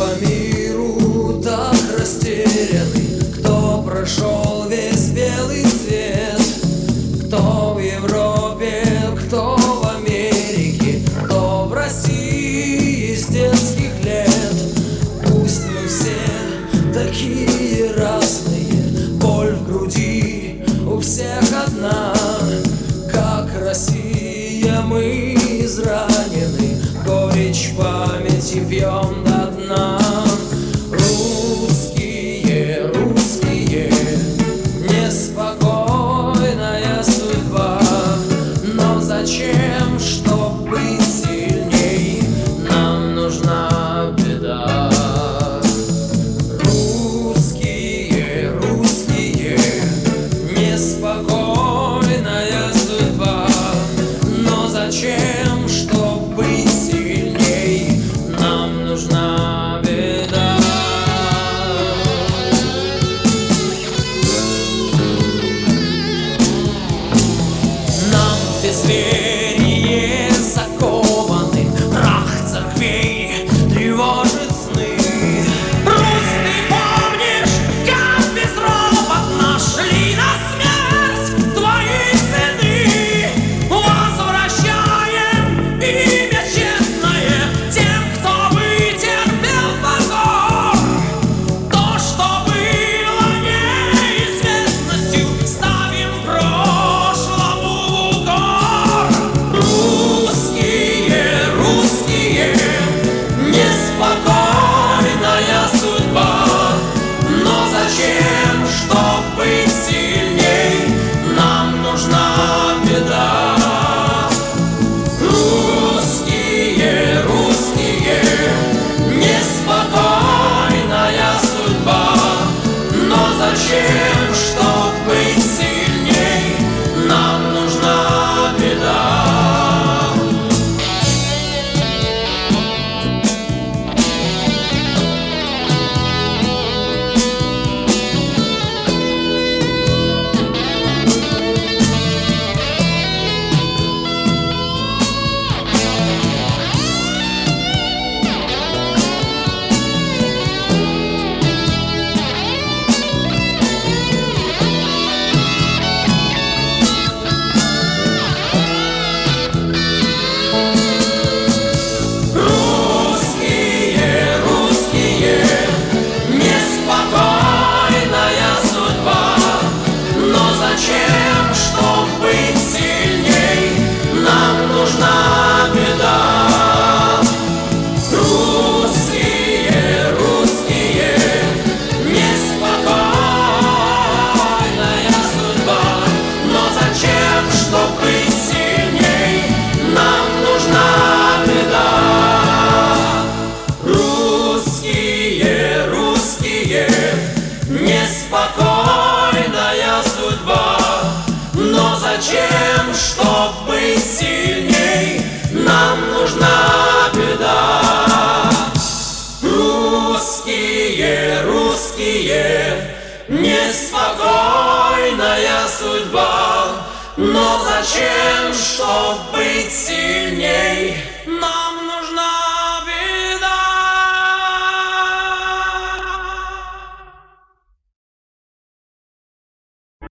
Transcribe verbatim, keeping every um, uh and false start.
по миру так растеряны, кто прошел весь белый свет, кто в Европе, кто в Америке, кто в России с детских лет. Пусть мы все такие разные, боль в груди у всех одна. Как Россия мы изранены, горечь памяти пьем до дна. Русские, русские, неспокойная судьба, но зачем, чтоб быть сильней, нам нужна беда. Русские, русские, неспокойная судьба, но зачем, чтоб быть сильней, нам нужна беда. Нам в безверие закованы, прах церквей тревожит сны. Русь, ты помнишь, как безропотно шли на смерть твои сыны? Возвращаем имя честное тем, кто вытерпел позор. То, что было неизвестностью, ставим прошлому укор. Русские, русские, неспокойная судьба, но зачем, чтоб быть сильней, нам нужна беда. Русские, русские, неспокойная судьба, но зачем, чтоб быть сильней, нам нужна беда. Русские, русские, неспокойная судьба, но зачем, чтоб быть сильней, нам нужна беда. Русские, русские, неспокойная судьба, но зачем, чтоб быть сильней, нам нужна беда. Русские, русские, неспокойная судьба, но зачем, чтоб быть сильней, нам нужна беда. Русские, русские, неспокойная судьба, но зачем, чтоб быть сильней,